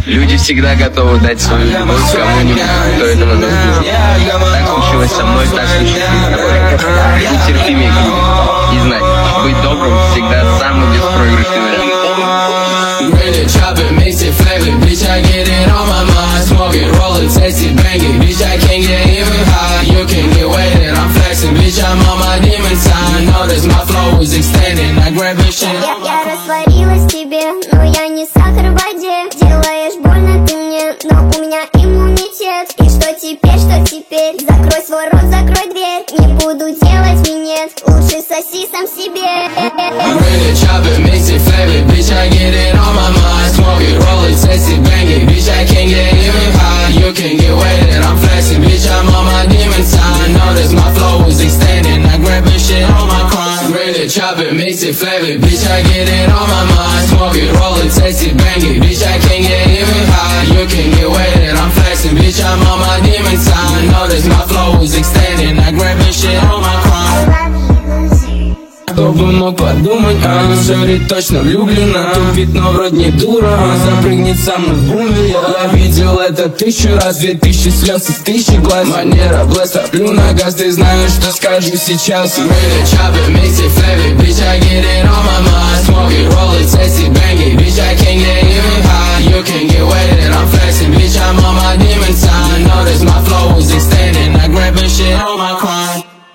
Люди всегда готовы дать свою любовь кому-нибудь, кто этого заслужит. Так случилось со мной, так случилось с тобой. Будь терпимее к людям и знать, быть добрым всегда самый беспроигрышный вариант. Really chop it, mix it, flavor, bitch, I get it on my mind. Smoke it, roll it, taste it, bang it, bitch, I can't get even high. You can get weighted, I'm flexing, bitch, I'm on my demon time. Notice my flow is extending, I grab this shit. Я растворилась в тебе, но я не сахар в воде. Делаешь больно ты мне, но у меня иммунитет. И что теперь? Закрой свой рот, закрой дверь. Не буду делать минет, лучше соси сам себе. Really chop it, mix it, flavor, bitch, I get it on my mind. Smoke it, roll it, taste it, bang it, bitch, I can't get even high. You can get weighted, I'm flexing, bitch, I'm on my demon time. Notice my flow is extending, I grab this shit on my crime. Really chop it, mix it, flavor, bitch, I get it on my mind. Smoke it, roll it, taste it, bang it, bitch, I can't get even high. You can get weighted, I'm flexing, bitch, I'm on my demon time. Notice my flow is extending, I grab this shit on my crime. Кто бы мог подумать, Шори точно влюблена. Тупит, но вроде не дура, запрыгнет со мной в бумер. Я видел это 1000 раз, 2000 слез и 1000 глаз. Манера блеста, плю на газ, ты знаешь, что скажу сейчас. Really chop it, mix it, flavor, bitch, I get it on my mind. Smoke it, roll it, taste